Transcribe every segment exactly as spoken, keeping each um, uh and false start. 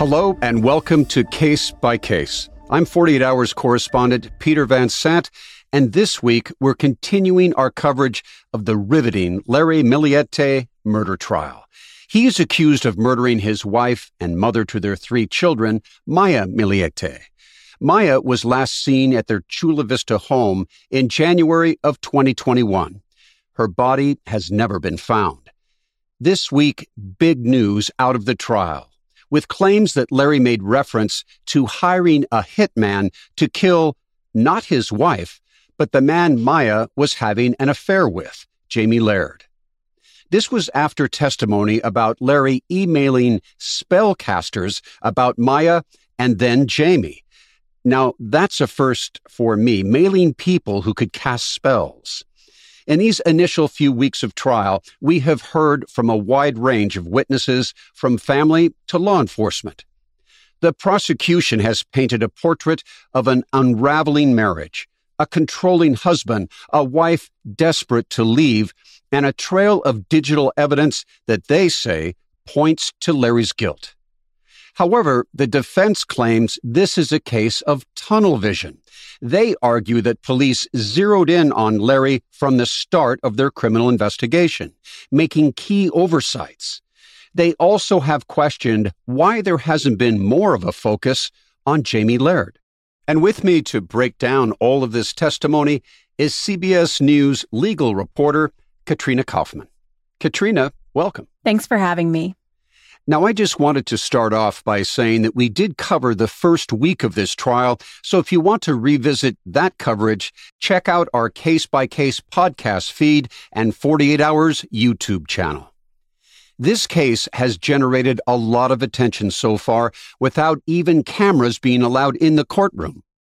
Hello and welcome to Case by Case. I'm forty-eight hours correspondent Peter Van Sant, and this week we're continuing our coverage of the riveting Larry Migliette murder trial. He is accused of murdering his wife and mother to their three children, Maya Migliette. Maya was last seen at their Chula Vista home in January of twenty twenty-one. Her body has never been found. This week, big news out of the trial, with claims that Larry made reference to hiring a hitman to kill not his wife, but the man Maya was having an affair with, Jamie Laird. This was after testimony about Larry emailing spellcasters about Maya and then Jamie. Now, that's a first for me, mailing people who could cast spells. In these initial few weeks of trial, we have heard from a wide range of witnesses, from family to law enforcement. The prosecution has painted a portrait of an unraveling marriage, a controlling husband, a wife desperate to leave, and a trail of digital evidence that they say points to Larry's guilt. However, the defense claims this is a case of tunnel vision. They argue that police zeroed in on Larry from the start of their criminal investigation, making key oversights. They also have questioned why there hasn't been more of a focus on Jamie Laird. And with me to break down all of this testimony is C B S News legal reporter Katrina Kaufman. Katrina, welcome. Thanks for having me. Now, I just wanted to start off by saying that we did cover the first week of this trial, so if you want to revisit that coverage, check out our case-by-case podcast feed and forty-eight hours YouTube channel. This case has generated a lot of attention so far without even cameras being allowed in the courtroom.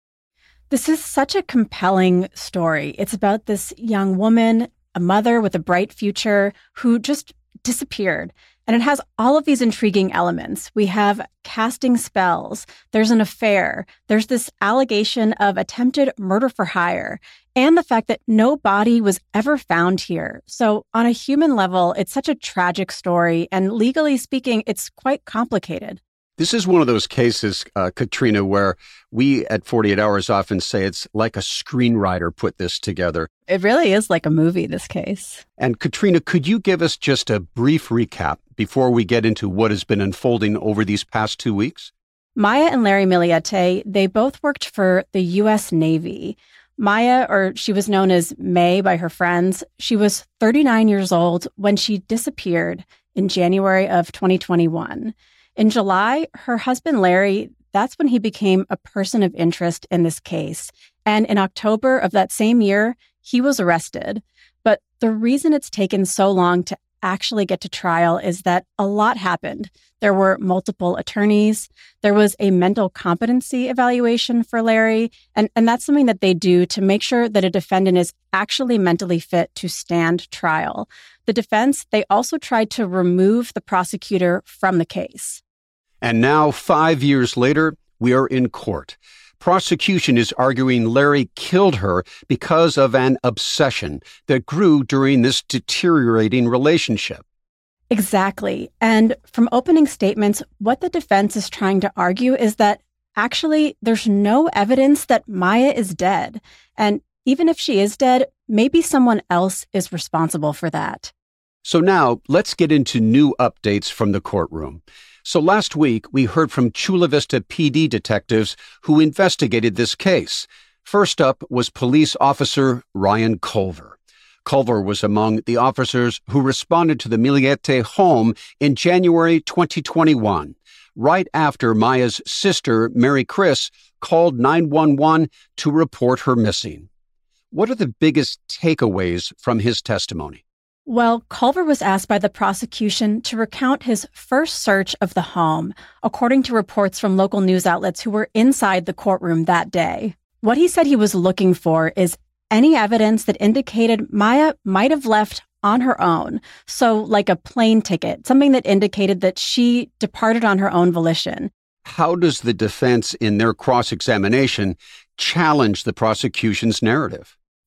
This is such a compelling story. It's about this young woman, a mother with a bright future, who just disappeared. And it has all of these intriguing elements. We have casting spells. There's an affair. There's this allegation of attempted murder for hire, and the fact that no body was ever found here. So on a human level, it's such a tragic story. And legally speaking, it's quite complicated. This is one of those cases, uh, Katrina, where we at forty-eight hours often say it's like a screenwriter put this together. It really is like a movie, this case. And Katrina, could you give us just a brief recap before we get into what has been unfolding over these past two weeks? Maya and Larry Migliette, they both worked for the U S Navy. Maya, or she was known as May by her friends, she was thirty-nine years old when she disappeared in January of twenty twenty-one. In July, her husband, Larry, that's when he became a person of interest in this case. And in October of that same year, he was arrested. But the reason it's taken so long to actually get to trial is that a lot happened. There were multiple attorneys. There was a mental competency evaluation for Larry. And, and that's something that they do to make sure that a defendant is actually mentally fit to stand trial. The defense, they also tried to remove the prosecutor from the case. And now, five years later, we are in court. Prosecution is arguing Larry killed her because of an obsession that grew during this deteriorating relationship. Exactly. And from opening statements, what the defense is trying to argue is that actually there's no evidence that Maya is dead. And even if she is dead, maybe someone else is responsible for that. So now let's get into new updates from the courtroom. So last week, we heard from Chula Vista P D detectives who investigated this case. First up was police officer Ryan Culver. Culver was among the officers who responded to the Migliette home in January twenty twenty-one, right after Maya's sister, Mary Chris, called nine one one to report her missing. What are the biggest takeaways from his testimony? Well, Culver was asked by the prosecution to recount his first search of the home, according to reports from local news outlets who were inside the courtroom that day. What he said he was looking for is any evidence that indicated Maya might have left on her own. So like a plane ticket, something that indicated that she departed on her own volition. How does the defense in their cross-examination challenge the prosecution's narrative?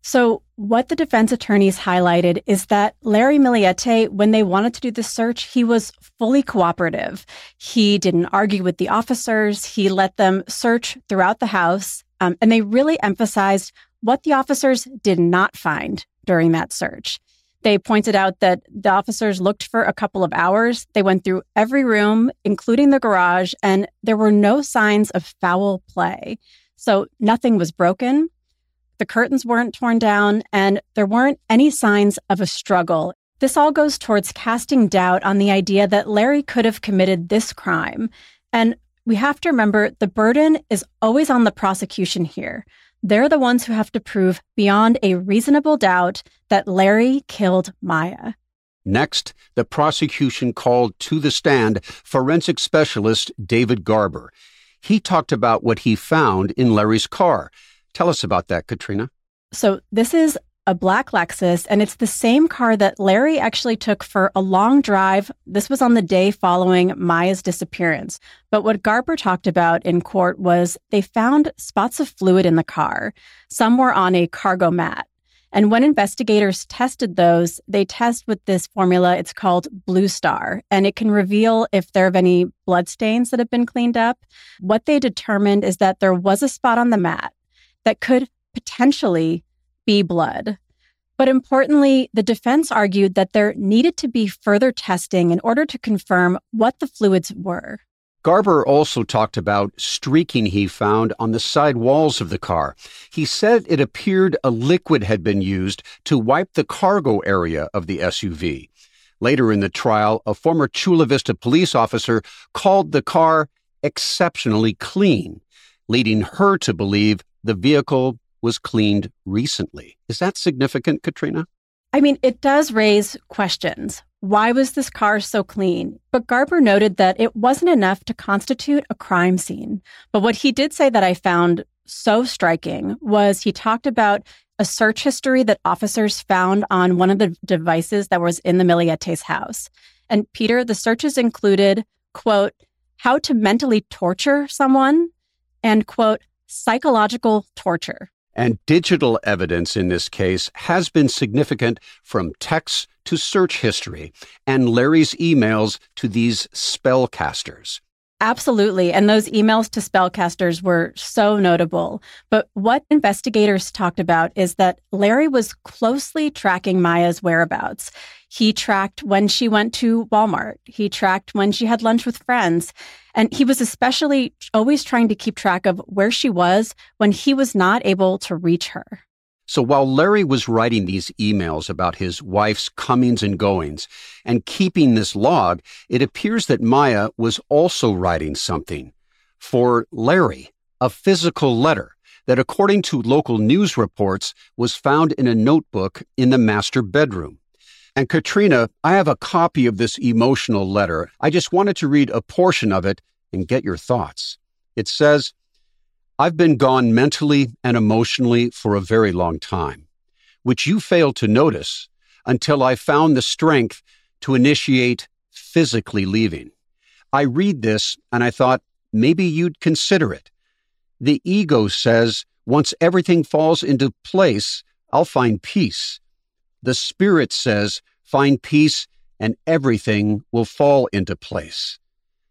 So what the defense attorneys highlighted is that Larry Miliete, when they wanted to do the search, he was fully cooperative. He didn't argue with the officers. He let them search throughout the house. Um, and they really emphasized what the officers did not find during that search. They pointed out that the officers looked for a couple of hours. They went through every room, including the garage, and there were no signs of foul play. So nothing was broken. The curtains weren't torn down, and there weren't any signs of a struggle. This all goes towards casting doubt on the idea that Larry could have committed this crime. And we have to remember the burden is always on the prosecution here. They're the ones who have to prove beyond a reasonable doubt that Larry killed Maya. Next, the prosecution called to the stand forensic specialist David Garber. He talked about what he found in Larry's car. Tell us about that, Katrina. So this is a black Lexus, and it's the same car that Larry actually took for a long drive. This was on the day following Maya's disappearance. But what Garber talked about in court was they found spots of fluid in the car. Some were on a cargo mat. And when investigators tested those, they test with this formula. It's called Blue Star, and it can reveal if there are any blood stains that have been cleaned up. What they determined is that there was a spot on the mat that could potentially be blood. But importantly, the defense argued that there needed to be further testing in order to confirm what the fluids were. Garber also talked about streaking he found on the side walls of the car. He said it appeared a liquid had been used to wipe the cargo area of the S U V. Later in the trial, a former Chula Vista police officer called the car exceptionally clean, leading her to believe the vehicle was cleaned recently. Is that significant, Katrina? I mean, it does raise questions. Why was this car so clean? But Garber noted that it wasn't enough to constitute a crime scene. But what he did say that I found so striking was he talked about a search history that officers found on one of the devices that was in the Miliete's house. And Peter, the searches included, quote, how to mentally torture someone, and, quote, psychological torture. And digital evidence in this case has been significant, from texts to search history and Larry's emails to these spellcasters. Absolutely. And those emails to spellcasters were so notable. But what investigators talked about is that Larry was closely tracking Maya's whereabouts. He tracked when she went to Walmart. He tracked when she had lunch with friends. And he was especially always trying to keep track of where she was when he was not able to reach her. So while Larry was writing these emails about his wife's comings and goings and keeping this log, it appears that Maya was also writing something. For Larry, a physical letter that, according to local news reports, was found in a notebook in the master bedroom. And Katrina, I have a copy of this emotional letter. I just wanted to read a portion of it and get your thoughts. It says, I've been gone mentally and emotionally for a very long time, which you failed to notice until I found the strength to initiate physically leaving. I read this and I thought maybe you'd consider it. The ego says, once everything falls into place, I'll find peace. The spirit says, find peace and everything will fall into place.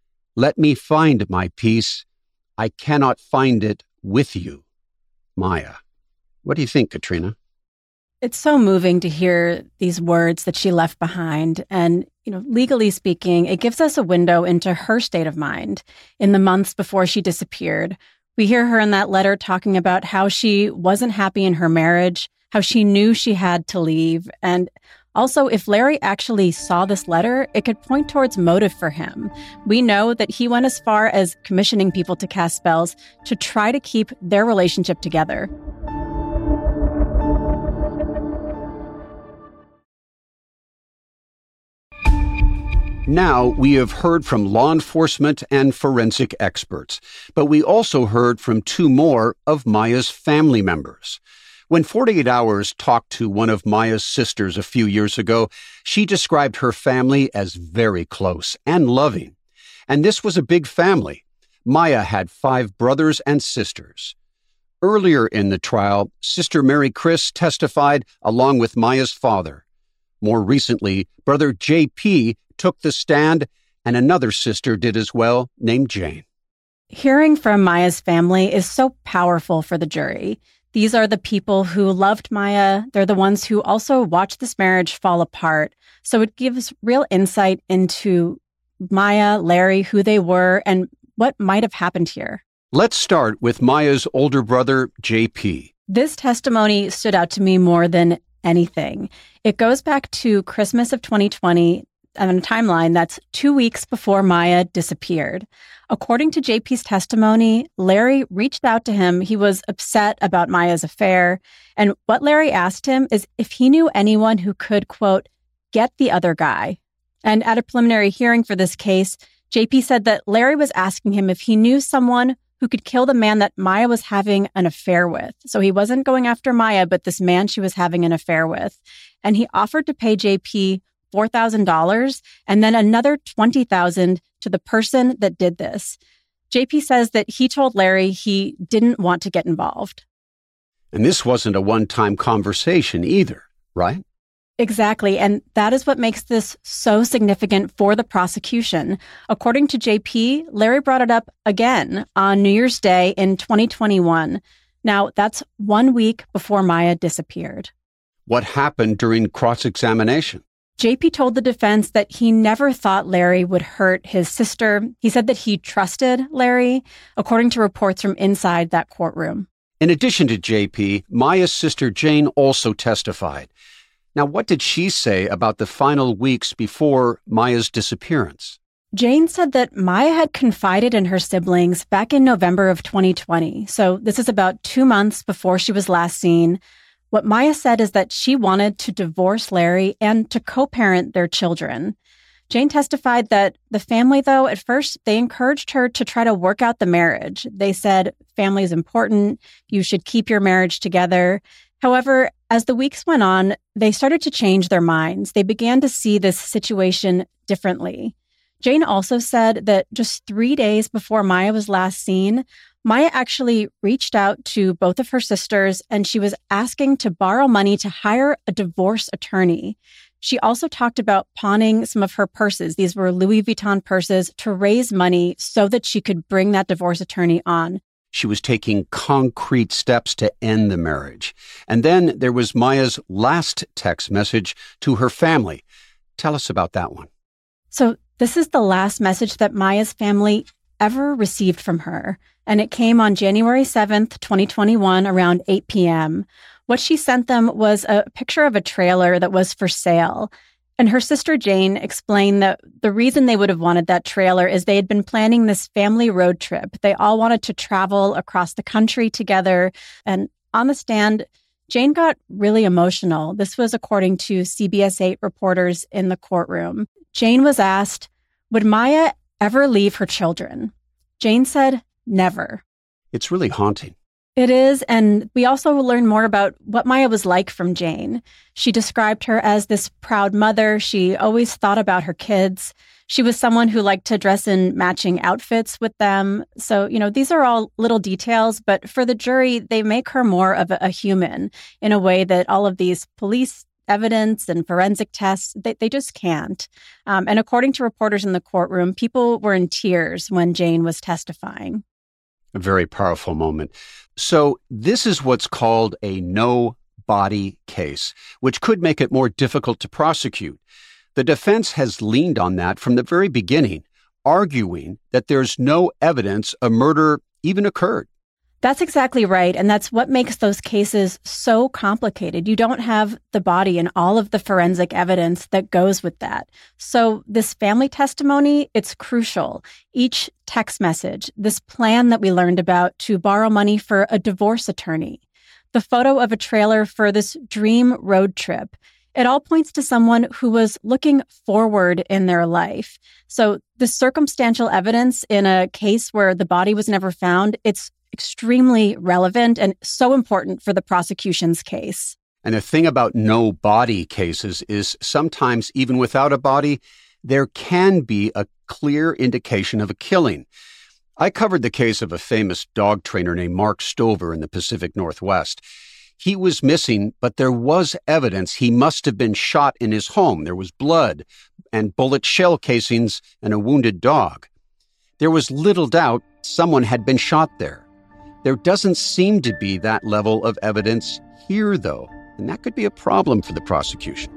Let me find my peace. I cannot find it with you, Maya. What do you think, Katrina? It's so moving to hear these words that she left behind. And, you know, legally speaking, it gives us a window into her state of mind in the months before she disappeared. We hear her in that letter talking about how she wasn't happy in her marriage, how she knew she had to leave. And also, if Larry actually saw this letter, it could point towards motive for him. We know that he went as far as commissioning people to cast spells to try to keep their relationship together. Now we have heard from law enforcement and forensic experts, but we also heard from two more of Maya's family members. When forty-eight hours talked to one of Maya's sisters a few years ago, she described her family as very close and loving. And this was a big family. Maya had five brothers and sisters. Earlier in the trial, Sister Mary Chris testified along with Maya's father. More recently, Brother J P took the stand, and another sister did as well, named Jane. Hearing from Maya's family is so powerful for the jury. These are the people who loved Maya. They're the ones who also watched this marriage fall apart. So it gives real insight into Maya, Larry, who they were, and what might have happened here. Let's start with Maya's older brother, J P. This testimony stood out to me more than anything. It goes back to Christmas of twenty twenty on a timeline that's two weeks before Maya disappeared. According to J P's testimony, Larry reached out to him. He was upset about Maya's affair. And what Larry asked him is if he knew anyone who could, quote, get the other guy. And at a preliminary hearing for this case, J P said that Larry was asking him if he knew someone who could kill the man that Maya was having an affair with. So he wasn't going after Maya, but this man she was having an affair with. And he offered to pay J P four thousand dollars and then another twenty thousand dollars to the person that did this. J P says that he told Larry he didn't want to get involved. And this wasn't a one-time conversation either, right? Exactly. And that is what makes this so significant for the prosecution. According to J P, Larry brought it up again on New Year's Day in twenty twenty-one. Now, that's one week before Maya disappeared. What happened during cross-examination? J P told the defense that he never thought Larry would hurt his sister. He said that he trusted Larry, according to reports from inside that courtroom. In addition to J P, Maya's sister Jane also testified. Now, what did she say about the final weeks before Maya's disappearance? Jane said that Maya had confided in her siblings back in November of twenty twenty. So this is about two months before she was last seen. What Maya said is that she wanted to divorce Larry and to co-parent their children. Jane testified that the family, though, at first, they encouraged her to try to work out the marriage. They said, family is important. You should keep your marriage together. However, as the weeks went on, they started to change their minds. They began to see this situation differently. Jane also said that just three days before Maya was last seen, Maya actually reached out to both of her sisters, and she was asking to borrow money to hire a divorce attorney. She also talked about pawning some of her purses. These were Louis Vuitton purses to raise money so that she could bring that divorce attorney on. She was taking concrete steps to end the marriage. And then there was Maya's last text message to her family. Tell us about that one. So this is the last message that Maya's family ever received from her. And it came on January seventh, twenty twenty-one, around eight p.m. What she sent them was a picture of a trailer that was for sale. And her sister Jane explained that the reason they would have wanted that trailer is they had been planning this family road trip. They all wanted to travel across the country together. And on the stand, Jane got really emotional. This was according to C B S eight reporters in the courtroom. Jane was asked, would Maya ever leave her children? Jane said, never. It's really haunting. It is, and we also learn more about what Maya was like from Jane. She described her as this proud mother. She always thought about her kids. She was someone who liked to dress in matching outfits with them. So, you know, these are all little details, but for the jury, they make her more of a, a human in a way that all of these police evidence and forensic tests, they, they just can't. Um, and according to reporters in the courtroom, people were in tears when Jane was testifying. A very powerful moment. So this is what's called a no-body case, which could make it more difficult to prosecute. The defense has leaned on that from the very beginning, arguing that there's no evidence a murder even occurred. That's exactly right. And that's what makes those cases so complicated. You don't have the body and all of the forensic evidence that goes with that. So this family testimony, it's crucial. Each text message, this plan that we learned about to borrow money for a divorce attorney, the photo of a trailer for this dream road trip, it all points to someone who was looking forward in their life. So the circumstantial evidence in a case where the body was never found, it's extremely relevant and so important for the prosecution's case. And the thing about no body cases is sometimes even without a body, there can be a clear indication of a killing. I covered the case of a famous dog trainer named Mark Stover in the Pacific Northwest. He was missing, but there was evidence he must have been shot in his home. There was blood and bullet shell casings and a wounded dog. There was little doubt someone had been shot there. There doesn't seem to be that level of evidence here, though, and that could be a problem for the prosecution.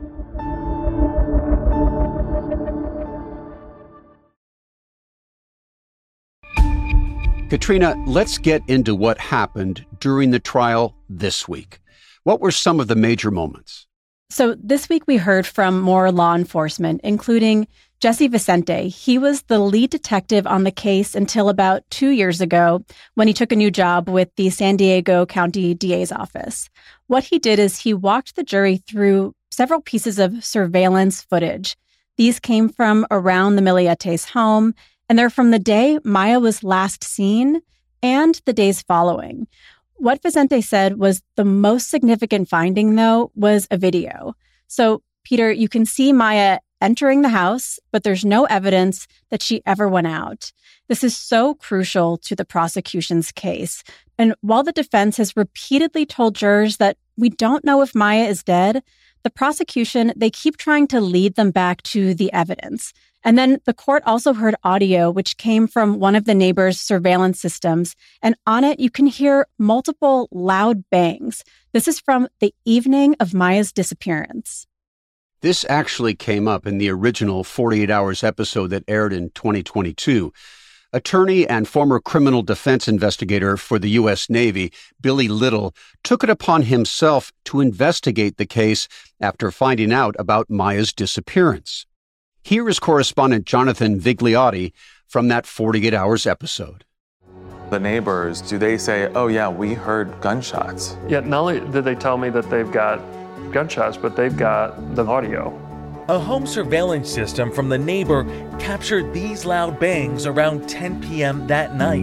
Katrina, let's get into what happened during the trial this week. What were some of the major moments? So this week we heard from more law enforcement, including Jesse Vicente. He was the lead detective on the case until about two years ago when he took a new job with the San Diego County D A's office. What he did is he walked the jury through several pieces of surveillance footage. These came from around the Milliettes' home, and they're from the day Maya was last seen and the days following. What Vicente said was the most significant finding, though, was a video. So, Peter, you can see Maya entering the house, but there's no evidence that she ever went out. This is so crucial to the prosecution's case. And while the defense has repeatedly told jurors that we don't know if Maya is dead, the prosecution, they keep trying to lead them back to the evidence. And then the court also heard audio, which came from one of the neighbors' surveillance systems. And on it, you can hear multiple loud bangs. This is from the evening of Maya's disappearance. This actually came up in the original forty-eight hours episode that aired in twenty twenty-two. Attorney and former criminal defense investigator for the U S Navy, Billy Little, took it upon himself to investigate the case after finding out about Maya's disappearance. Here is correspondent Jonathan Vigliotti from that forty-eight hours episode. The neighbors, do they say, oh yeah, we heard gunshots? Yeah, not only did they tell me that they've got gunshots, but they've got the audio. A home surveillance system from the neighbor captured these loud bangs around ten p.m. that night.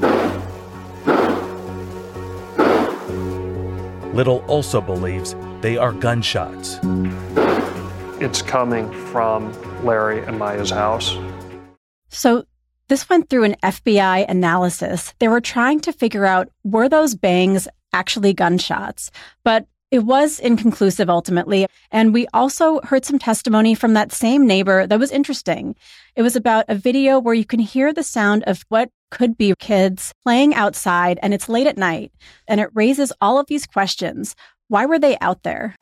Little also believes they are gunshots. It's coming from Larry and Maya's house. So this went through an F B I analysis. They were trying to figure out, were those bangs actually gunshots? But it was inconclusive ultimately. And we also heard some testimony from that same neighbor that was interesting. It was about a video where you can hear the sound of what could be kids playing outside, and it's late at night. And it raises all of these questions. Why were they out there?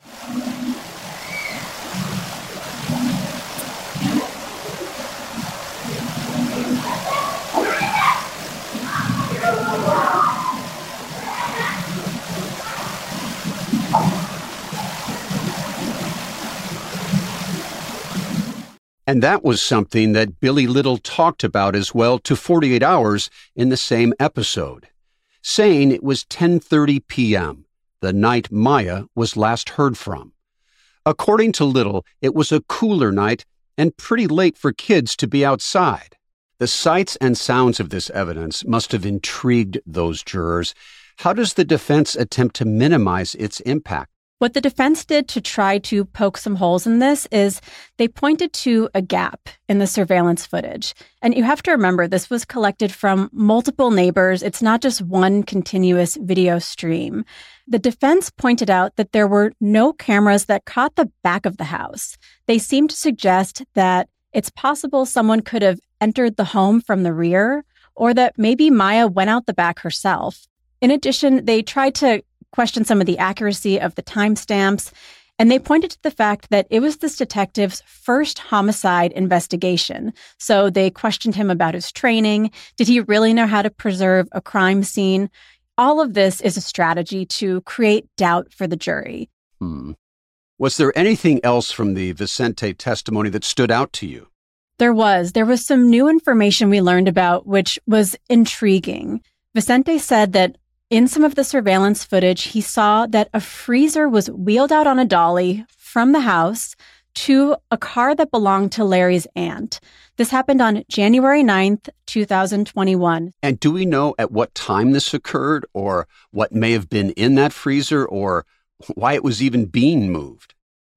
And that was something that Billy Little talked about as well to forty-eight hours in the same episode, saying it was ten thirty p.m., the night Maya was last heard from. According to Little, it was a cooler night and pretty late for kids to be outside. The sights and sounds of this evidence must have intrigued those jurors. How does the defense attempt to minimize its impact? What the defense did to try to poke some holes in this is they pointed to a gap in the surveillance footage. And you have to remember, this was collected from multiple neighbors. It's not just one continuous video stream. The defense pointed out that there were no cameras that caught the back of the house. They seemed to suggest that it's possible someone could have entered the home from the rear, or that maybe Maya went out the back herself. In addition, they tried to question some of the accuracy of the timestamps, and they pointed to the fact that it was this detective's first homicide investigation. So they questioned him about his training. Did he really know how to preserve a crime scene? All of this is a strategy to create doubt for the jury. Hmm. Was there anything else from the Vicente testimony that stood out to you? There was. There was some new information we learned about, which was intriguing. Vicente said that in some of the surveillance footage, he saw that a freezer was wheeled out on a dolly from the house to a car that belonged to Larry's aunt. This happened on January ninth, twenty twenty-one. And do we know at what time this occurred, or what may have been in that freezer, or why it was even being moved?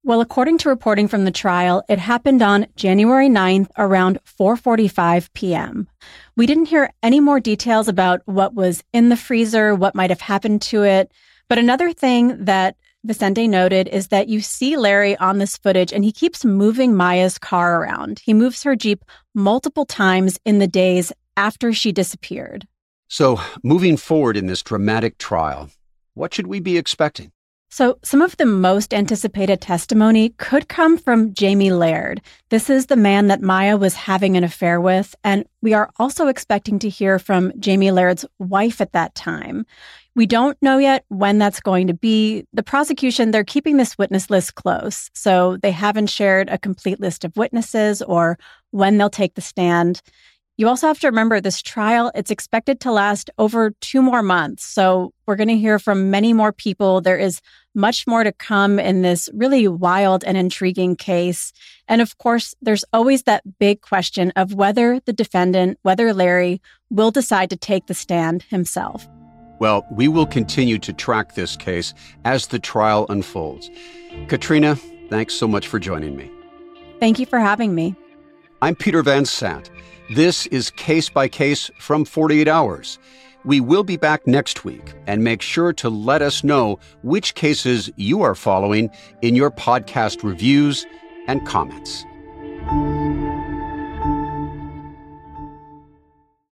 Well, according to reporting from the trial, it happened on January ninth around four forty-five p.m. We didn't hear any more details about what was in the freezer, what might have happened to it. But another thing that Vicente noted is that you see Larry on this footage and he keeps moving Maya's car around. He moves her Jeep multiple times in the days after she disappeared. So, moving forward in this dramatic trial, what should we be expecting? So some of the most anticipated testimony could come from Jamie Laird. This is the man that Maya was having an affair with, and we are also expecting to hear from Jamie Laird's wife at that time. We don't know yet when that's going to be. The prosecution, they're keeping this witness list close, so they haven't shared a complete list of witnesses or when they'll take the stand. You also have to remember this trial, it's expected to last over two more months. So we're going to hear from many more people. There is much more to come in this really wild and intriguing case. And of course, there's always that big question of whether the defendant, whether Larry, will decide to take the stand himself. Well, we will continue to track this case as the trial unfolds. Katrina, thanks so much for joining me. Thank you for having me. I'm Peter Van Sant. This is Case by Case from forty-eight hours. We will be back next week, and make sure to let us know which cases you are following in your podcast reviews and comments.